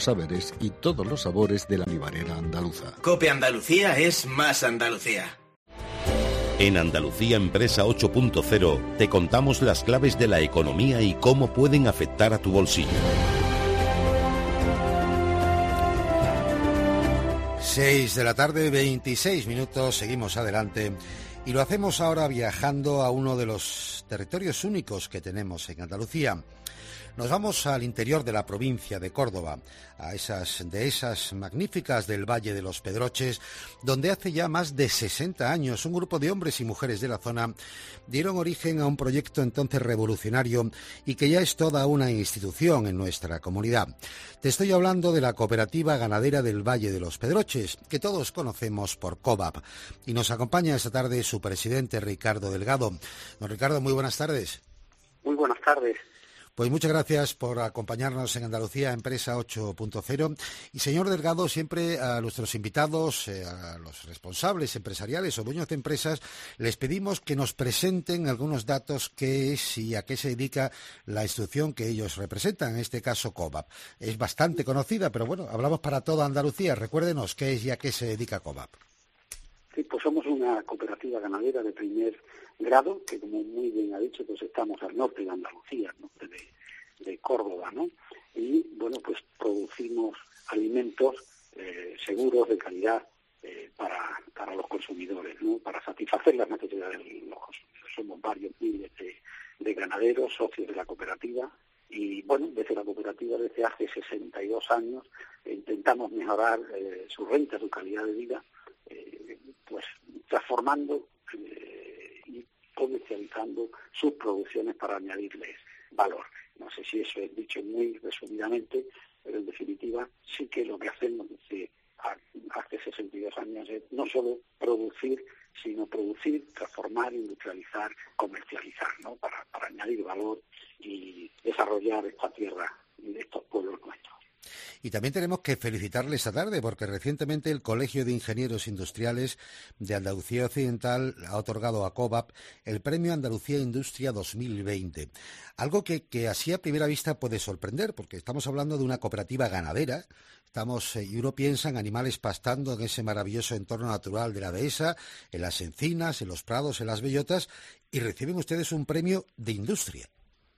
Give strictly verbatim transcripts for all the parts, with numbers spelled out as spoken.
saberes y todos los sabores de la olivarera andaluza. COPE Andalucía es más Andalucía. En Andalucía Empresa ocho punto cero te contamos las claves de la economía y cómo pueden afectar a tu bolsillo. seis de la tarde, veintiséis minutos, seguimos adelante y lo hacemos ahora viajando a uno de los territorios únicos que tenemos en Andalucía. Nos vamos al interior de la provincia de Córdoba, a esas dehesas magníficas del Valle de los Pedroches, donde hace ya más de sesenta años un grupo de hombres y mujeres de la zona dieron origen a un proyecto entonces revolucionario y que ya es toda una institución en nuestra comunidad. Te estoy hablando de la Cooperativa Ganadera del Valle de los Pedroches, que todos conocemos por COVAP, y nos acompaña esta tarde su presidente Ricardo Delgado. Don Ricardo, muy buenas tardes. Muy buenas tardes. Pues muchas gracias por acompañarnos en Andalucía Empresa ocho punto cero. Y señor Delgado, siempre a nuestros invitados, eh, a los responsables empresariales o dueños de empresas, les pedimos que nos presenten algunos datos qué es y a qué se dedica la institución que ellos representan, en este caso COVAP. Es bastante conocida, pero bueno, hablamos para toda Andalucía. Recuérdenos qué es y a qué se dedica COVAP. Sí, pues somos una cooperativa ganadera de primer grado, que como muy bien ha dicho, pues estamos al norte de Andalucía, al norte de, de Córdoba, ¿no? Y, bueno, pues producimos alimentos eh, seguros, de calidad, eh, para, para los consumidores, ¿no? Para satisfacer las necesidades de los consumidores. Somos varios miles de, de ganaderos, socios de la cooperativa, y, bueno, desde la cooperativa, desde hace sesenta y dos años, eh, intentamos mejorar eh, su renta, su calidad de vida, eh, pues transformando eh, y comercializando sus producciones para añadirles valor. No sé si eso es dicho muy resumidamente, pero en definitiva sí que lo que hacemos desde hace sesenta y dos años es no solo producir, sino producir, transformar, industrializar, comercializar, ¿no? Para, para añadir valor y desarrollar esta tierra y estos pueblos nuestros. Y también tenemos que felicitarle esta tarde porque recientemente el Colegio de Ingenieros Industriales de Andalucía Occidental ha otorgado a COVAP el Premio Andalucía Industria dos mil veinte. Algo que, que así a primera vista puede sorprender porque estamos hablando de una cooperativa ganadera. Estamos, eh, y uno piensa en animales pastando en ese maravilloso entorno natural de la dehesa, en las encinas, en los prados, en las bellotas, y reciben ustedes un premio de industria.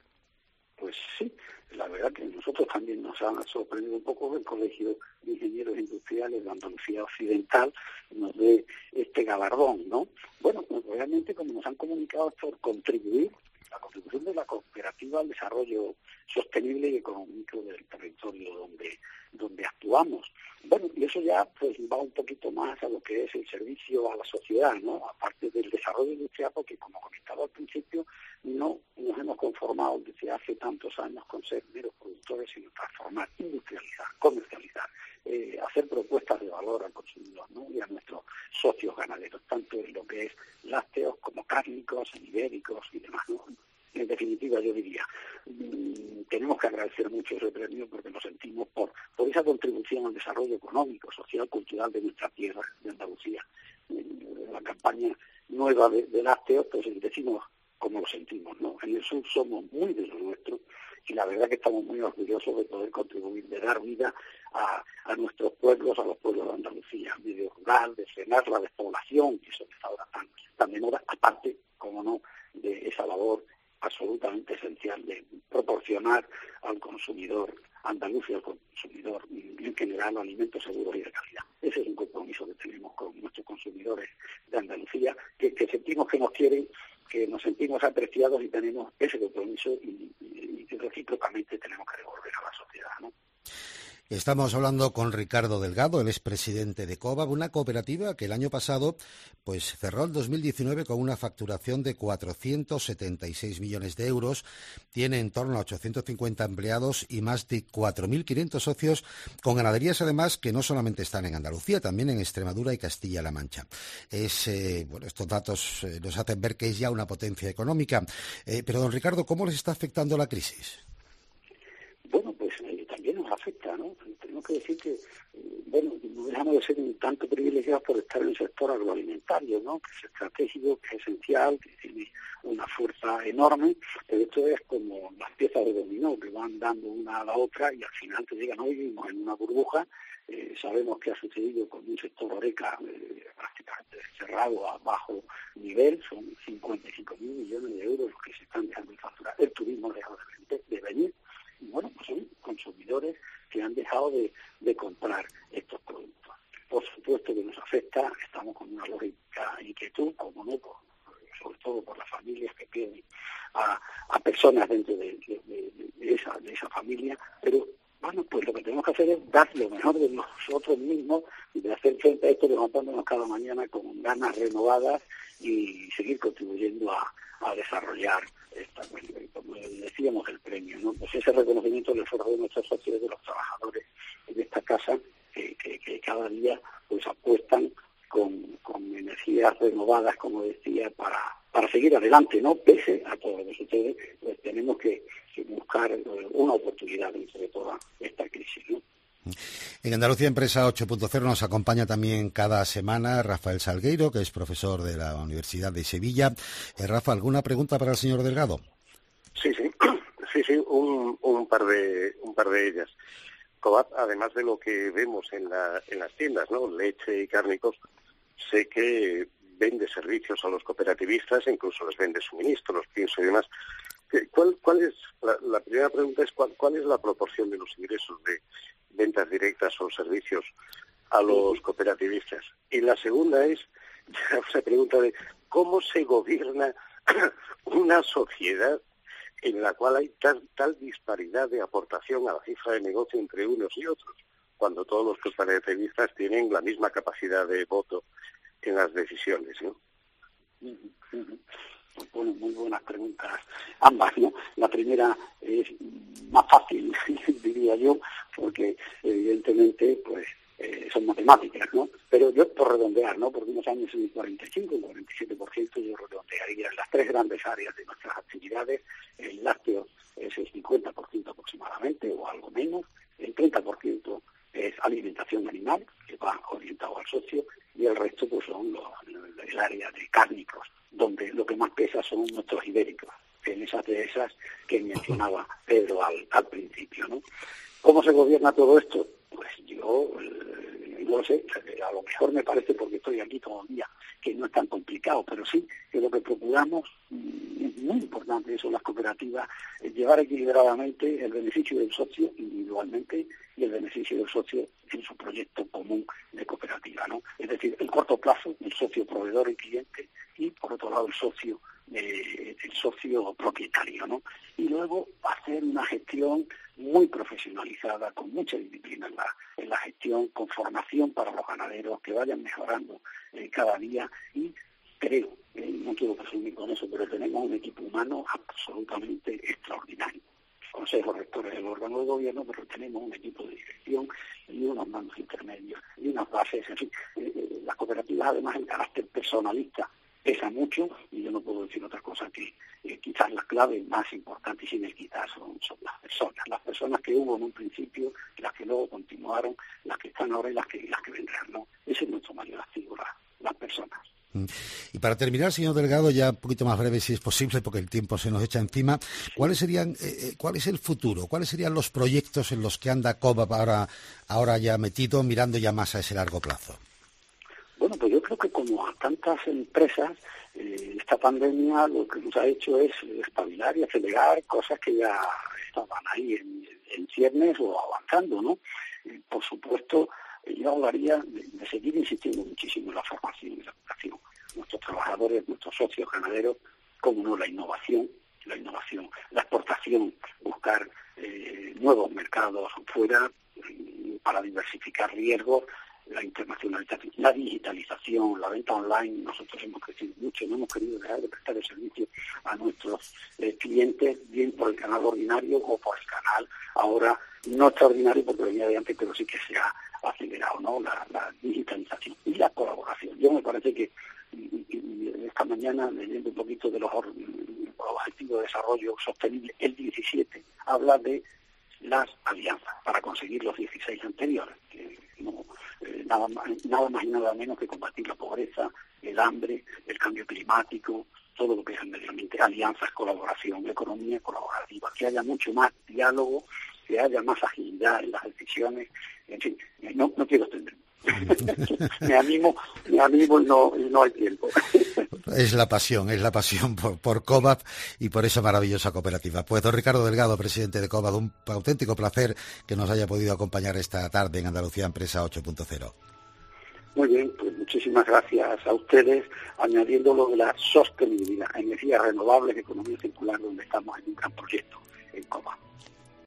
Pues sí. La verdad que nosotros también nos ha sorprendido un poco el Colegio de Ingenieros Industriales de Andalucía Occidental nos dé este galardón, ¿no? Bueno, pues realmente como nos han comunicado es por contribuir, la contribución de la cooperativa al desarrollo sostenible y económico del territorio donde, donde actuamos. Bueno, y eso ya pues va un poquito más a lo que es el servicio a la sociedad, ¿no? Aparte del desarrollo industrial, porque como comentaba al principio, no nos hemos conformado desde hace tantos años con ser meros productores, sino transformar, industrializar, comercializar, eh, hacer propuestas de valor al consumidor, ¿no? Y a nuestros socios ganaderos, tanto en lo que es lácteos como cárnicos, ibéricos y demás, ¿no? En definitiva, yo diría, mmm, tenemos que agradecer mucho ese premio porque nos sentimos por, por esa contribución al desarrollo económico, social, cultural de nuestra tierra, de Andalucía. En la campaña nueva de, de lácteos, pues decimos como lo sentimos, ¿no? En el sur somos muy de lo nuestro y la verdad que estamos muy orgullosos de poder contribuir, de dar vida a, a nuestros pueblos, a los pueblos de Andalucía, medio rural, de frenar la despoblación, que eso está ahora tan, tan de moda, aparte, como no, de esa labor absolutamente esencial de proporcionar al consumidor andaluz y al consumidor en general alimentos seguros y de calidad. Ese es un compromiso que tenemos con nuestros consumidores de Andalucía, que, que sentimos que nos quieren, que nos sentimos apreciados y tenemos ese compromiso y, y, y recíprocamente tenemos que devolver a la sociedad, ¿no? Estamos hablando con Ricardo Delgado, él es presidente de COVAP, una cooperativa que el año pasado pues cerró el dos mil diecinueve con una facturación de cuatrocientos setenta y seis millones de euros, tiene en torno a ochocientos cincuenta empleados y más de cuatro mil quinientos socios, con ganaderías además que no solamente están en Andalucía, también en Extremadura y Castilla-La Mancha. Es, eh, bueno, estos datos eh, nos hacen ver que es ya una potencia económica. Eh, pero, don Ricardo, ¿cómo les está afectando la crisis? Bueno, pues eh, también nos afecta, ¿no? tenemos que decir que, bueno, no dejamos de ser un tanto privilegiados por estar en el sector agroalimentario, ¿no? Que es estratégico, que es esencial, que tiene una fuerza enorme, pero esto es como las piezas de dominó que van dando una a la otra y al final te llegan, hoy vivimos en una burbuja. Eh, sabemos que ha sucedido con un sector horeca eh, prácticamente cerrado a bajo nivel, son cincuenta y cinco mil millones de euros los que se están dejando de facturar. El turismo ha dejado de, de venir y bueno, pues son consumidores que han dejado de, de comprar estos productos. Por supuesto que nos afecta, estamos con una lógica inquietud, como no, por, sobre todo por las familias que pierden a, a personas dentro de, de, de, de, esa, de esa familia, pero bueno, pues lo que tenemos que hacer es dar lo mejor de nosotros mismos y de hacer frente a esto levantándonos cada mañana con ganas renovadas y seguir contribuyendo a, a desarrollar esta, como decíamos, el premio, ¿no? Pues ese reconocimiento del esfuerzo de nuestros socios, de los trabajadores de esta casa, que, que, que cada día pues apuestan con, con energías renovadas, como decía, para, para seguir adelante, ¿no? Pese a todo lo que sucede, pues tenemos que, que buscar una oportunidad dentro de toda esta crisis, ¿no? En Andalucía Empresa ocho punto cero nos acompaña también cada semana Rafael Salgueiro, que es profesor de la Universidad de Sevilla. Eh, Rafa, ¿alguna pregunta para el señor Delgado? Sí, sí, sí, sí, un, un par de un par de ellas. Cobat, además de lo que vemos en, la, en las tiendas, ¿no? Leche y cárnicos, sé que vende servicios a los cooperativistas, incluso les vende suministros, pienso y demás. ¿Cuál, cuál es la, la primera pregunta es cuál, cuál es la proporción de los ingresos de ventas directas o servicios a los cooperativistas? Y la segunda es la pregunta de cómo se gobierna una sociedad en la cual hay tal, tal disparidad de aportación a la cifra de negocio entre unos y otros, cuando todos los cooperativistas tienen la misma capacidad de voto en las decisiones, ¿no? Bueno, muy buenas preguntas, ambas, ¿no? La primera es más fácil, diría yo, porque evidentemente, pues, eh, son matemáticas, ¿no? Pero yo, por redondear, ¿no? Porque unos años en el cuarenta y cinco, el cuarenta y siete por ciento, yo redondearía en las tres grandes áreas de nuestras actividades. El lácteo es el cincuenta por ciento aproximadamente, o algo menos. El treinta por ciento es alimentación animal, que va orientado al socio, y el resto pues son los, el área de cárnicos, donde lo que más pesa son nuestros ibéricos, en esas de esas que mencionaba Pedro al, al principio, ¿no? ¿Cómo se gobierna todo esto? Pues yo eh, no lo sé, a lo mejor me parece, porque estoy aquí todo el día, que no es tan complicado, pero sí que lo que procuramos, es muy importante eso, las cooperativas, es llevar equilibradamente el beneficio del socio individualmente y el beneficio del socio en su proyecto común de cooperativa, ¿no? Es decir, el corto plazo, el socio proveedor y cliente, y por otro lado el socio eh, el socio propietario, ¿no? Y luego hacer una gestión muy profesionalizada, con mucha disciplina en la, en la gestión, con formación para los ganaderos que vayan mejorando eh, cada día, y creo, eh, no quiero presumir con eso, pero tenemos un equipo humano absolutamente extraordinario. Consejos rectores del órgano de gobierno, pero tenemos un equipo de dirección y unos mandos intermedios y unas bases, en fin. Eh, eh, las cooperativas, además, el carácter personalista pesa mucho, y yo no puedo decir otra cosa que eh, quizás la clave más importante y sin el quizás son, son las personas, las personas que hubo en un principio, las que luego continuaron, las que están ahora y las que, las que vendrán, ¿no? Ese es nuestro mayor activo, la, las personas. Y para terminar, señor Delgado, ya un poquito más breve si es posible, porque el tiempo se nos echa encima, ¿cuáles serían, eh, cuál es el futuro? ¿Cuáles serían los proyectos en los que anda Cobat ahora, ahora ya metido, mirando ya más a ese largo plazo? Bueno, pues yo creo que como a tantas empresas, eh, esta pandemia lo que nos ha hecho es espabilar y acelerar cosas que ya estaban ahí en, en ciernes o avanzando, ¿no? Eh, por supuesto, yo hablaría de, de seguir insistiendo muchísimo en la formación y la educación. Nuestros trabajadores, nuestros socios ganaderos, como no, la innovación, la innovación, la exportación, buscar eh, nuevos mercados fuera eh, para diversificar riesgos, la internacionalización, la digitalización, la venta online. Nosotros hemos crecido mucho, no hemos querido dejar de prestar el servicio a nuestros eh, clientes, bien por el canal ordinario o por el canal ahora no extraordinario, porque venía de antes, pero sí que se ha acelerado, ¿no? La, la digitalización y la colaboración. Yo me parece que y, y esta mañana, leyendo un poquito de los, los objetivos de desarrollo sostenible, el diecisiete habla de las alianzas para conseguir los dieciséis anteriores, que no, eh, nada más, nada más y nada menos que combatir la pobreza, el hambre, el cambio climático, todo lo que es el medio ambiente, alianzas, colaboración, economía colaborativa, que haya mucho más diálogo, que haya más agilidad en las decisiones, en fin, no, no quiero extenderme. me animo, me animo y no, y no hay tiempo. Es la pasión, es la pasión por, por COVAP y por esa maravillosa cooperativa. Pues don Ricardo Delgado, presidente de COVAP, un auténtico placer que nos haya podido acompañar esta tarde en Andalucía Empresa ocho punto cero. Muy bien, pues muchísimas gracias a ustedes, añadiendo lo de la sostenibilidad, energías renovables, economía circular, donde estamos en un gran proyecto en COVAP.